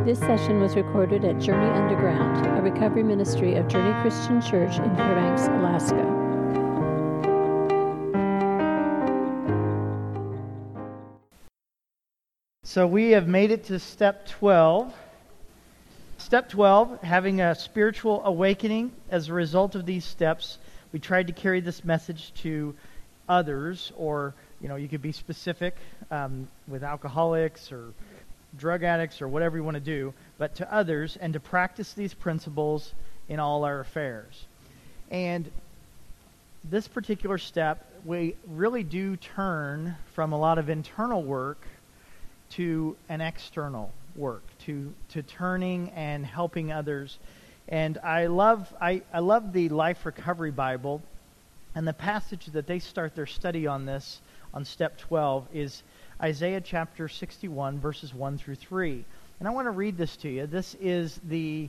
This session was recorded at Journey Underground, a recovery ministry of Journey Christian Church in Fairbanks, Alaska. So we have made it to step 12. Step 12, having a spiritual awakening. As a result of these steps, we tried to carry this message to others, or you could be specific with alcoholics or drug addicts or whatever you want to do, but to others, and to practice these principles in all our affairs. And this particular step, we really do turn from a lot of internal work to an external work, to turning and helping others. And I love the Life Recovery Bible, and the passage that they start their study on this, on step 12, is Isaiah chapter 61, verses 1 through 3. And I want to read this to you. This is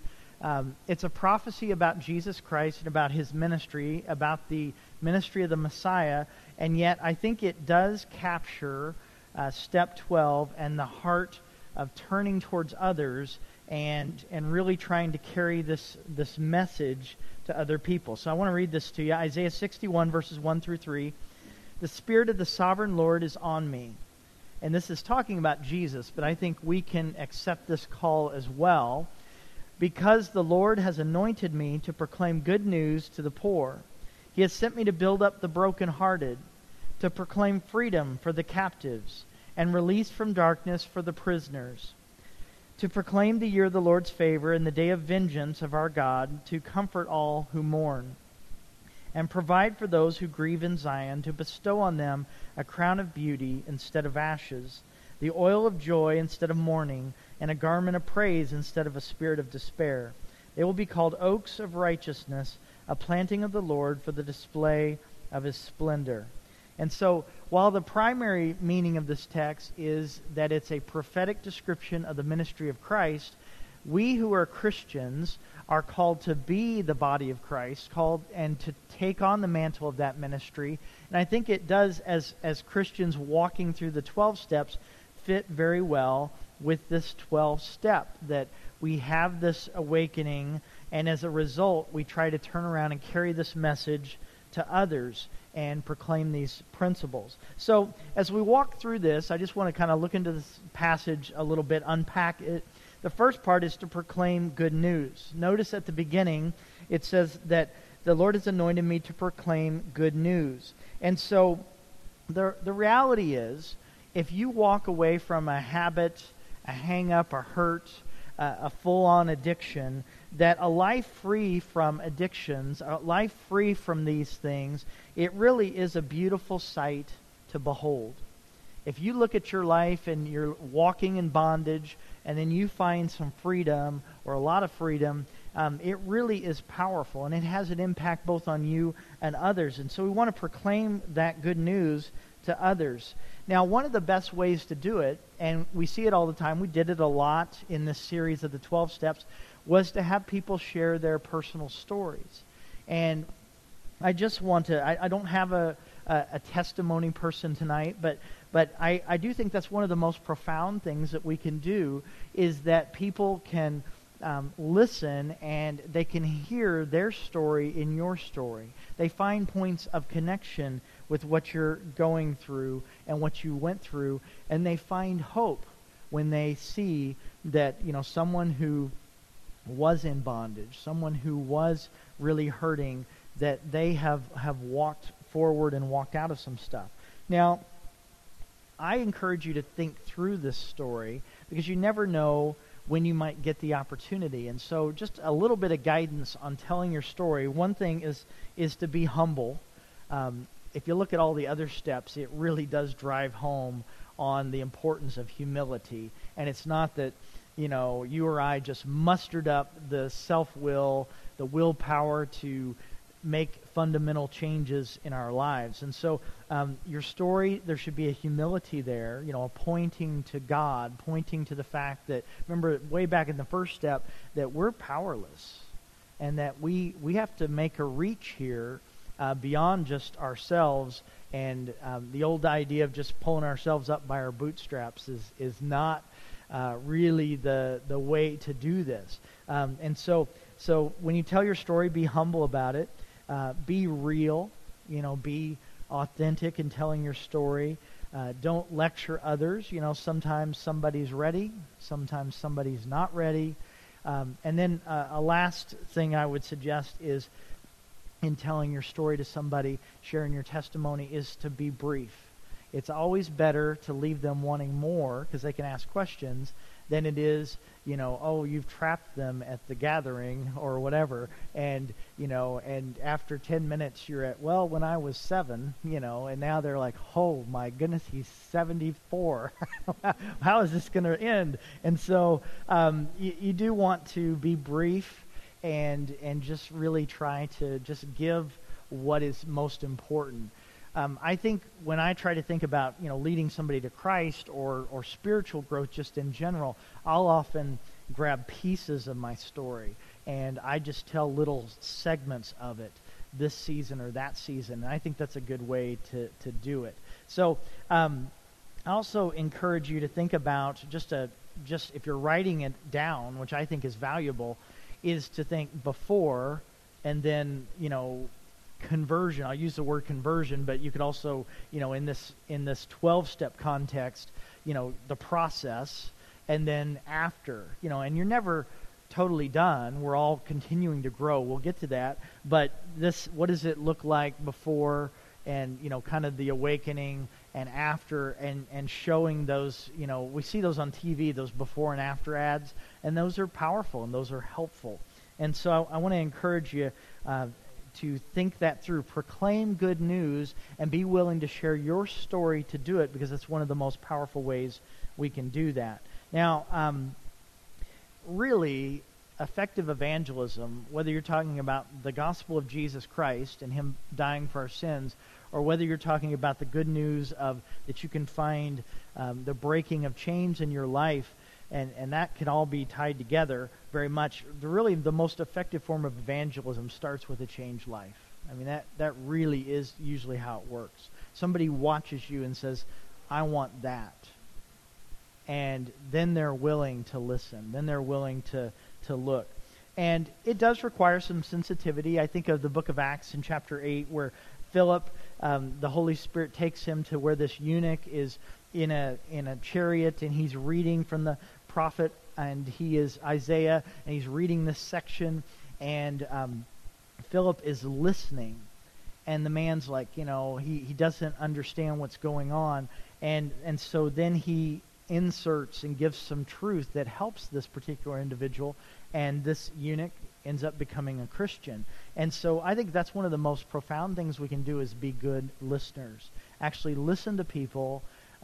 it's a prophecy about Jesus Christ and about His ministry, about the ministry of the Messiah, and yet I think it does capture step 12 and the heart of turning towards others and really trying to carry this message to other people. So I want to read this to you. Isaiah 61, verses 1 through 3. The Spirit of the Sovereign Lord is on me. And this is talking about Jesus, but I think we can accept this call as well, because the Lord has anointed me to proclaim good news to the poor. He has sent me to build up the brokenhearted, to proclaim freedom for the captives, and release from darkness for the prisoners, to proclaim the year of the Lord's favor and the day of vengeance of our God, to comfort all who mourn, and provide for those who grieve in Zion, to bestow on them a crown of beauty instead of ashes, the oil of joy instead of mourning, and a garment of praise instead of a spirit of despair. They will be called oaks of righteousness, a planting of the Lord for the display of His splendor. And so, while the primary meaning of this text is that it's a prophetic description of the ministry of Christ, we who are Christians are called to be the body of Christ, called and to take on the mantle of that ministry. And I think it does, as Christians walking through the 12 steps, fit very well with this 12th step, that we have this awakening, and as a result, we try to turn around and carry this message to others and proclaim these principles. So as we walk through this, I just want to kind of look into this passage a little bit, unpack it. The first part is to proclaim good news. Notice at the beginning, it says that the Lord has anointed me to proclaim good news. And so the reality is, if you walk away from a habit, a hang-up, a hurt, a full-on addiction, that a life free from addictions, a life free from these things, it really is a beautiful sight to behold. If you look at your life and you're walking in bondage, and then you find some freedom, or a lot of freedom, it really is powerful, and it has an impact both on you and others. And so we want to proclaim that good news to others. Now, one of the best ways to do it, and we see it all the time, we did it a lot in this series of the 12 steps, was to have people share their personal stories. And I just want to, I don't have a testimony person tonight, but I do think that's one of the most profound things that we can do, is that people can listen and they can hear their story in your story. They find points of connection with what you're going through and what you went through, and they find hope when they see that, someone who was in bondage, someone who was really hurting, that they have walked forward and walked out of some stuff. Now, I encourage you to think through this story, because you never know when you might get the opportunity. And so just a little bit of guidance on telling your story. One thing is to be humble. If you look at all the other steps, it really does drive home on the importance of humility. And it's not that, you or I just mustered up the self-will, the willpower to make fundamental changes in our lives. And so your story, there should be a humility there, pointing to God, pointing to the fact that, remember way back in the first step, that we're powerless, and that we have to make a reach here beyond just ourselves. And the old idea of just pulling ourselves up by our bootstraps is not really the way to do this. And so when you tell your story, be humble about it. Be real. Be authentic in telling your story. Don't lecture others. Sometimes somebody's ready, sometimes somebody's not ready. And then a last thing I would suggest is, in telling your story to somebody, sharing your testimony, is to be brief. It's always better to leave them wanting more, because they can ask questions, than it is, oh, you've trapped them at the gathering or whatever, and after 10 minutes you're at, well, when I was 7, and now they're like, oh my goodness, he's 74. How is this going to end? And so you do want to be brief and just really try to just give what is most important. I think when I try to think about, leading somebody to Christ or spiritual growth just in general, I'll often grab pieces of my story and I just tell little segments of it this season or that season. And I think that's a good way to do it. So I also encourage you to think about just if you're writing it down, which I think is valuable, is to think before and then, conversion. I'll use the word conversion, but you could also, in this 12-step context, the process, and then after, and you're never totally done. We're all continuing to grow. We'll get to that. But what does it look like before and, kind of the awakening and after, and showing those, we see those on TV, those before and after ads, and those are powerful and those are helpful. And so I want to encourage you to think that through. Proclaim good news and be willing to share your story to do it, because it's one of the most powerful ways we can do that. Now, really, effective evangelism, whether you're talking about the gospel of Jesus Christ and Him dying for our sins, or whether you're talking about the good news of that you can find the breaking of chains in your life, and that can all be tied together very much. Really, the most effective form of evangelism starts with a changed life. I mean, that really is usually how it works. Somebody watches you and says, I want that. And then they're willing to listen. Then they're willing to look. And it does require some sensitivity. I think of the book of Acts in chapter 8, where Philip, the Holy Spirit takes him to where this eunuch is in a chariot, and he's reading from the prophet, and he is Isaiah, and he's reading this section, and Philip is listening, and the man's like, he doesn't understand what's going on, and so then he inserts and gives some truth that helps this particular individual, and this eunuch ends up becoming a Christian. And so I think that's one of the most profound things we can do, is be good listeners. Actually listen to people,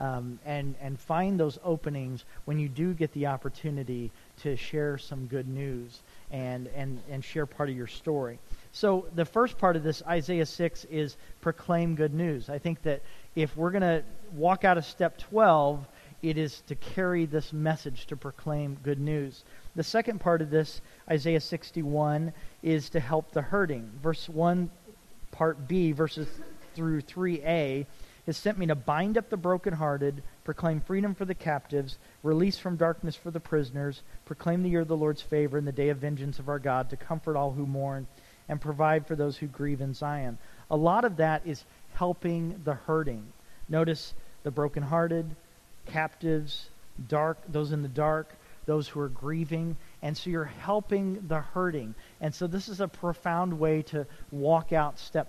and find those openings when you do get the opportunity to share some good news and share part of your story. So the first part of this, Isaiah 6, is proclaim good news. I think that if we're going to walk out of step 12, it is to carry this message, to proclaim good news. The second part of this, Isaiah 61, is to help the hurting. Verse 1, part B, verses through 3a, has sent me to bind up the brokenhearted, proclaim freedom for the captives, release from darkness for the prisoners, proclaim the year of the Lord's favor and the day of vengeance of our God, to comfort all who mourn and provide for those who grieve in Zion. A lot of that is helping the hurting. Notice the brokenhearted, captives, those in the dark, those who are grieving, and so you're helping the hurting. And so this is a profound way to walk out step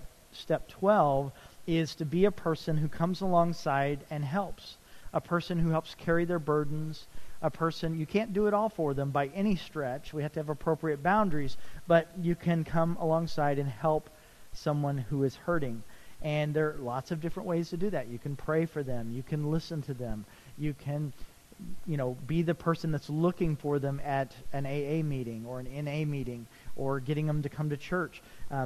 12, is to be a person who comes alongside and helps. A person who helps carry their burdens. A person, you can't do it all for them by any stretch. We have to have appropriate boundaries, but you can come alongside and help someone who is hurting. And there are lots of different ways to do that. You can pray for them. You can listen to them. You can, be the person that's looking for them at an AA meeting or an NA meeting, or getting them to come to church.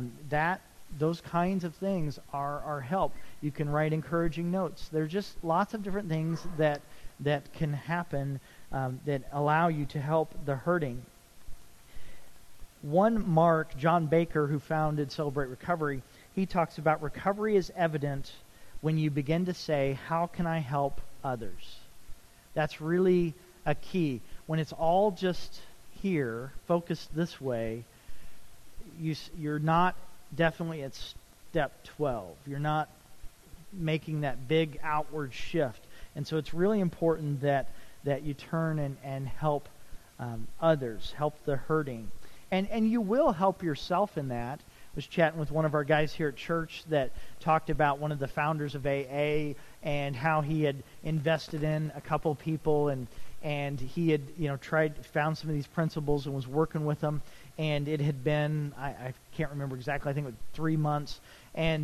Those kinds of things are help. You can write encouraging notes. There's just lots of different things that can happen that allow you to help the hurting. John Baker, who founded Celebrate Recovery, he talks about recovery is evident when you begin to say, how can I help others? That's really a key. When it's all just here, focused this way, you're not definitely at step 12. You're not making that big outward shift. And so it's really important that you turn and help others, help the hurting. And you will help yourself in that. I was chatting with one of our guys here at church that talked about one of the founders of AA and how he had invested in a couple people and he had found some of these principles and was working with them, and it had been I can't remember exactly, I think it was 3 months, and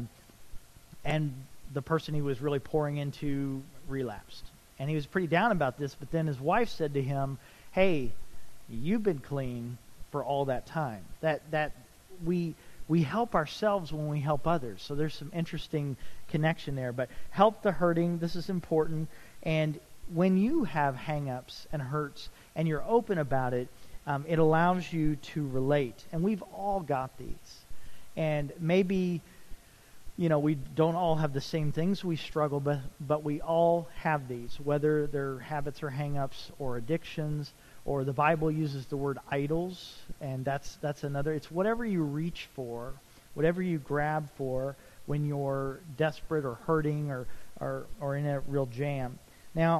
the person he was really pouring into relapsed, and he was pretty down about this. But then his wife said to him, "Hey, you've been clean for all that time." That we help ourselves when we help others. So there's some interesting connection there. But help the hurting. This is important. And when you have hang-ups and hurts and you're open about it, it allows you to relate. And we've all got these. And maybe, we don't all have the same things we struggle with, but we all have these, whether they're habits or hang-ups or addictions, or the Bible uses the word idols, and that's another. It's whatever you reach for, whatever you grab for when you're desperate or hurting or in a real jam. Now,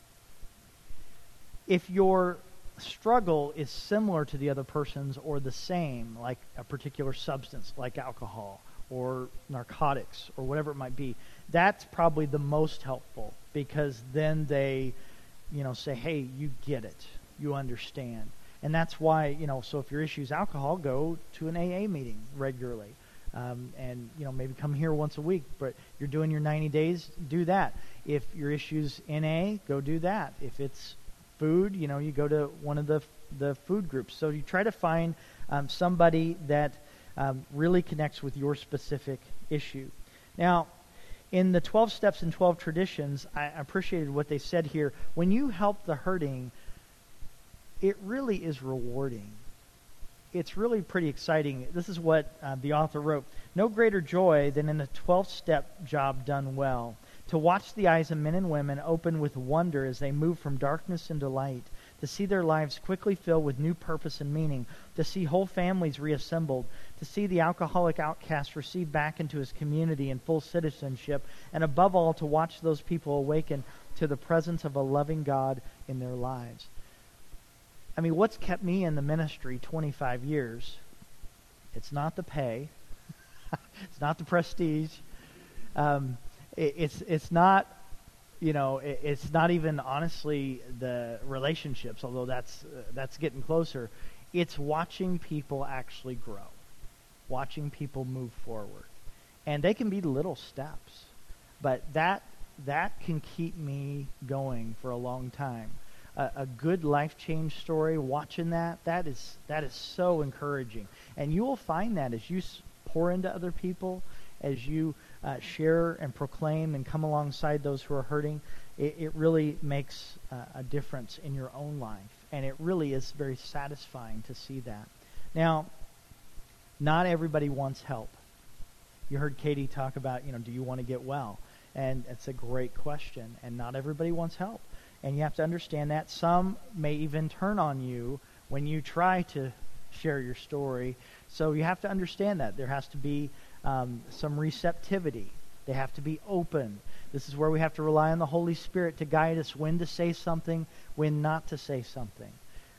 if your struggle is similar to the other person's or the same, like a particular substance, like alcohol or narcotics or whatever it might be, that's probably the most helpful, because then they, say, "Hey, you get it. You understand." And that's why, so if your issue is alcohol, go to an AA meeting regularly. And, maybe come here once a week, but you're doing your 90 days, do that. If your issue's NA, go do that. If it's food, you go to one of the food groups. So you try to find somebody that really connects with your specific issue. Now, in the 12 steps and 12 traditions, I appreciated what they said here. When you help the hurting, it really is rewarding. It's really pretty exciting. This is what the author wrote. "No greater joy than in a 12-step job done well, to watch the eyes of men and women open with wonder as they move from darkness into light, to see their lives quickly fill with new purpose and meaning, to see whole families reassembled, to see the alcoholic outcast received back into his community in full citizenship, and above all, to watch those people awaken to the presence of a loving God in their lives." I mean, what's kept me in the ministry 25 years? It's not the pay. It's not the prestige. It's not, it's not even, honestly, the relationships, although that's getting closer. It's watching people actually grow, watching people move forward. And they can be little steps, but that can keep me going for a long time. A good life change story, watching that is so encouraging. And you will find that as you pour into other people, as you share and proclaim and come alongside those who are hurting, it really makes a difference in your own life. And it really is very satisfying to see that. Now, not everybody wants help. You heard Katie talk about, do you want to get well? And it's a great question. And not everybody wants help. And you have to understand that. Some may even turn on you when you try to share your story. So you have to understand that. There has to be some receptivity. They have to be open. This is where we have to rely on the Holy Spirit to guide us when to say something, when not to say something.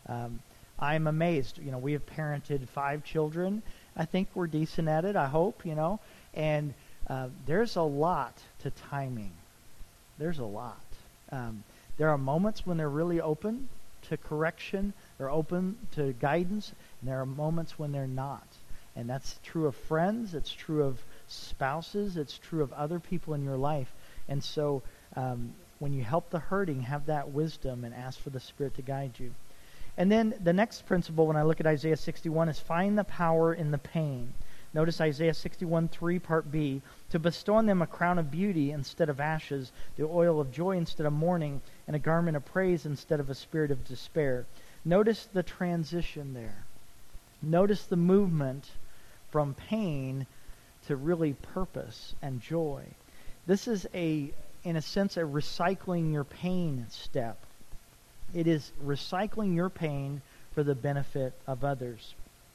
I'm amazed. We have parented 5 children. I think we're decent at it, I hope, And there's a lot to timing. There's a lot. There are moments when they're really open to correction, they're open to guidance, and there are moments when they're not. And that's true of friends, it's true of spouses, it's true of other people in your life. And so when you help the hurting, have that wisdom and ask for the Spirit to guide you. And then the next principle, when I look at Isaiah 61, is find the power in the pain. Notice Isaiah 61:3, part B, to bestow on them a crown of beauty instead of ashes, the oil of joy instead of mourning, and a garment of praise instead of a spirit of despair. Notice the transition there. Notice the movement from pain to really purpose and joy. This is in a sense, a recycling your pain step. It is recycling your pain for the benefit of others.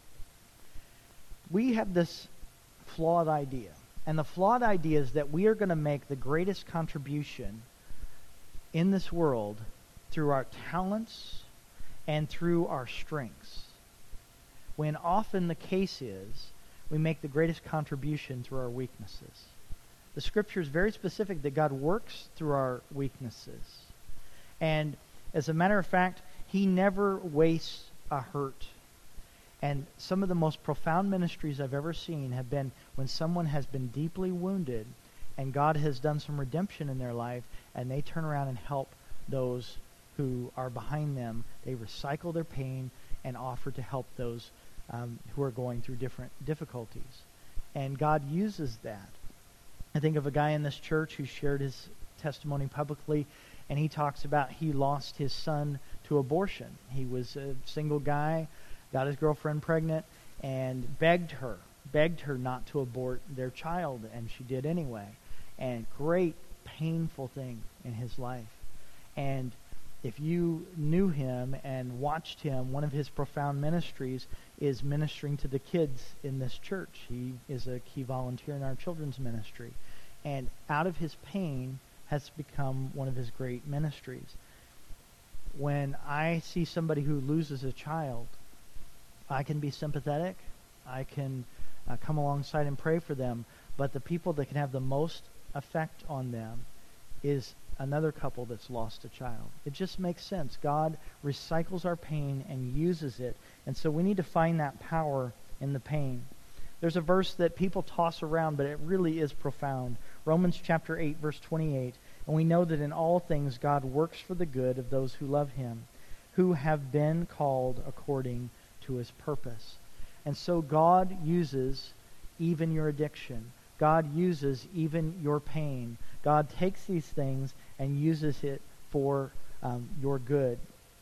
We have this flawed idea. And the flawed idea is that we are going to make the greatest contribution in this world through our talents and through our strengths. When often the case is, we make the greatest contribution through our weaknesses. The Scripture is very specific that God works through our weaknesses. And as a matter of fact, He never wastes a hurt. And some of the most profound ministries I've ever seen have been when someone has been deeply wounded and God has done some redemption in their life, and they turn around and help those who are behind them. They recycle their pain and offer to help those who are going through different difficulties. And God uses that. I think of a guy in this church who shared his testimony publicly, and he talks about he lost his son to abortion. He was a single guy, got his girlfriend pregnant, and begged her not to abort their child, and she did anyway. And great, painful thing in his life. And if you knew him and watched him, one of his profound ministries is ministering to the kids in this church. He is a key volunteer in our children's ministry. And out of his pain has become one of his great ministries. When I see somebody who loses a child, I can be sympathetic. I can come alongside and pray for them. But the people that can have the most effect on them is another couple that's lost a child. It just makes sense. God recycles our pain and uses it. And so we need to find that power in the pain. There's a verse that people toss around, but it really is profound. Romans chapter 8, verse 28. And we know that in all things God works for the good of those who love Him, who have been called according to His purpose. And so God uses even your addiction. God uses even your pain. God takes these things and uses it for your good.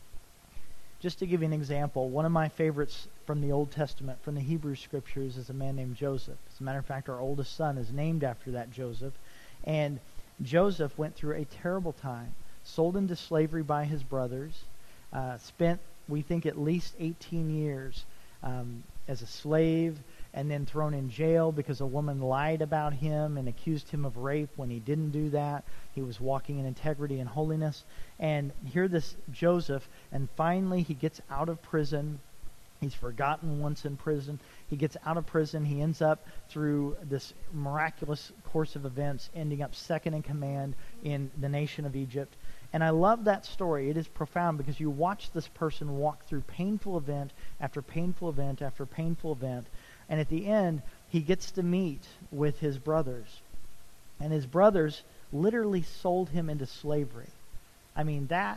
Just to give you an example, one of my favorites from the Old Testament, from the Hebrew Scriptures, is a man named Joseph. As a matter of fact, our oldest son is named after that Joseph. And Joseph went through a terrible time, sold into slavery by his brothers, spent, we think, at least 18 years as a slave, and then thrown in jail because a woman lied about him and accused him of rape when he didn't do that. He was walking in integrity and holiness. And here this Joseph, and finally he gets out of prison. He's forgotten once in prison. He gets out of prison. He ends up, through this miraculous course of events, ending up second in command in the nation of Egypt. And I love that story. It is profound because you watch this person walk through painful event after painful event after painful event. And at the end, he gets to meet with his brothers. And his brothers literally sold him into slavery. I mean, that,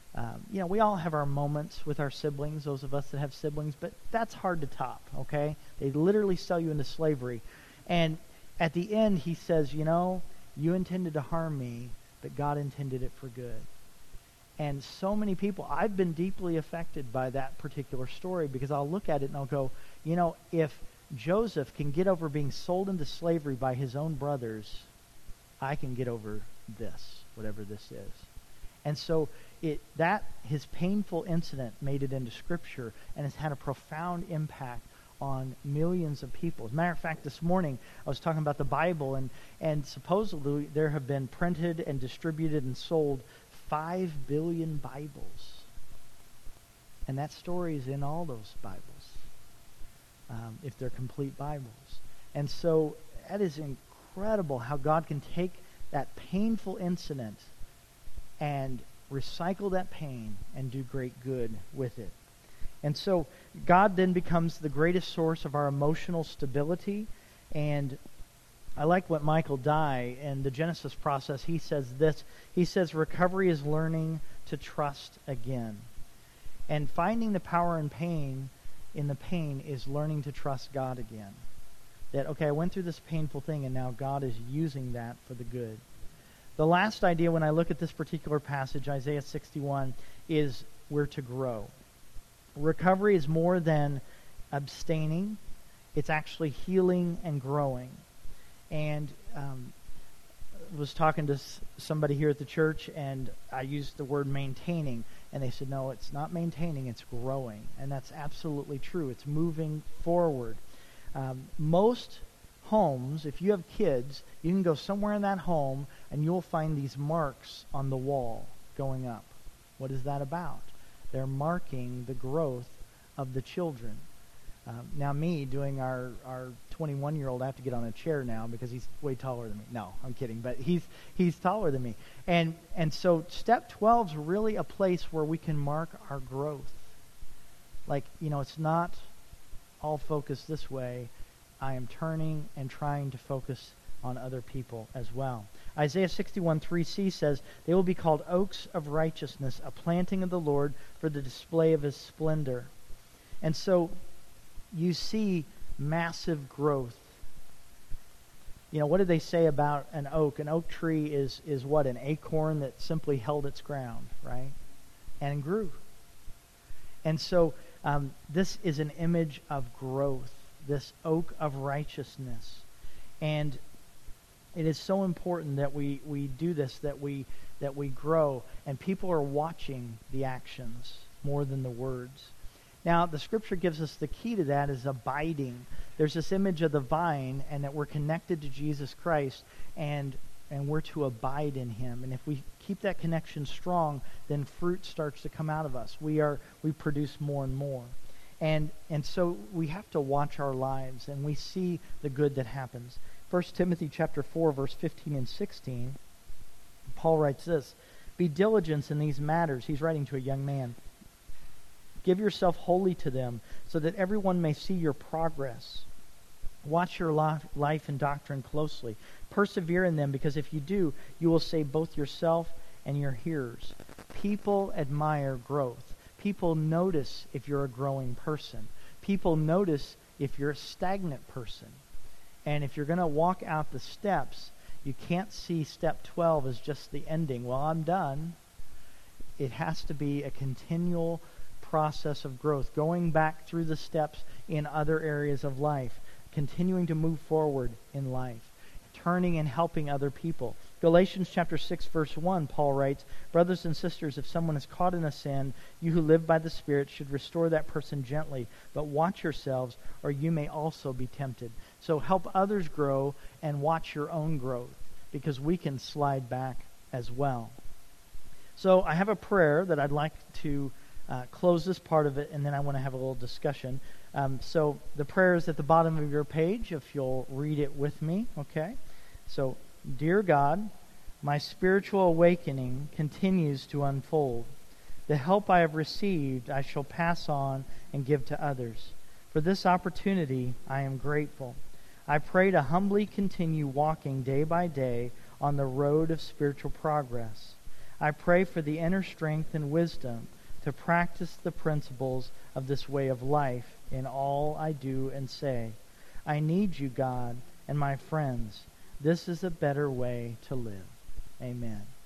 we all have our moments with our siblings, those of us that have siblings, but that's hard to top, okay? They literally sell you into slavery. And at the end, he says, you intended to harm me, but God intended it for good. And so many people, I've been deeply affected by that particular story because I'll look at it and I'll go, if Joseph can get over being sold into slavery by his own brothers, I can get over this, whatever this is. And so his painful incident made it into Scripture and has had a profound impact on millions of people. As a matter of fact, this morning I was talking about the Bible, and supposedly there have been printed and distributed and sold 5 billion Bibles. And that story is in all those Bibles, if they're complete Bibles. And so that is incredible how God can take that painful incident and recycle that pain and do great good with it. And so God then becomes the greatest source of our emotional stability. And I like what Michael Dye in the Genesis process, he says this. He says, recovery is learning to trust again. And finding the power in the pain is learning to trust God again. That, okay, I went through this painful thing and now God is using that for the good. The last idea when I look at this particular passage, Isaiah 61, is we're to grow. Recovery is more than abstaining. It's actually healing and growing. And I was talking to somebody here at the church, and I used the word maintaining. And they said, no, it's not maintaining, it's growing. And that's absolutely true. It's moving forward. Most homes, if you have kids, you can go somewhere in that home and you'll find these marks on the wall going up. What is that about? They're marking the growth of the children. Now me, doing our 21-year-old, I have to get on a chair now because he's way taller than me. No, I'm kidding, but he's taller than me. And so step 12 is really a place where we can mark our growth. Like, it's not all focused this way. I am turning and trying to focus on other people as well. Isaiah 61:3c says, they will be called oaks of righteousness, a planting of the Lord for the display of his splendor. And so you see massive growth. What did they say about an oak? An oak tree is what? An acorn that simply held its ground, right? And grew. And so this is an image of growth, this oak of righteousness. And it is so important that we do this, that we grow, and people are watching the actions more than the words. Now, the Scripture gives us the key to that is abiding. There's this image of the vine, and that we're connected to Jesus Christ, and we're to abide in him. And if we keep that connection strong, then fruit starts to come out of us. We produce more and more. And so we have to watch our lives, and we see the good that happens. 1 Timothy chapter 4, verse 15 and 16, Paul writes this, be diligent in these matters. He's writing to a young man. Give yourself wholly to them, so that everyone may see your progress. Watch your life and doctrine closely. Persevere in them, because if you do, you will save both yourself and your hearers. People admire growth. People notice if you're a growing person. People notice if you're a stagnant person. And if you're going to walk out the steps, you can't see step 12 as just the ending. Well, I'm done. It has to be a continual process of growth, going back through the steps in other areas of life, continuing to move forward in life, turning and helping other people. Galatians chapter 6, verse 1, Paul writes, brothers and sisters, if someone is caught in a sin, you who live by the Spirit should restore that person gently, but watch yourselves, or you may also be tempted. So help others grow and watch your own growth, because we can slide back as well. So I have a prayer that I'd like to close this part of it, and then I want to have a little discussion. So the prayer is at the bottom of your page, if you'll read it with me, okay? So, dear God, my spiritual awakening continues to unfold. The help I have received I shall pass on and give to others. For this opportunity I am grateful. I pray to humbly continue walking day by day on the road of spiritual progress. I pray for the inner strength and wisdom to practice the principles of this way of life in all I do and say. I need you, God, and my friends. This is a better way to live. Amen.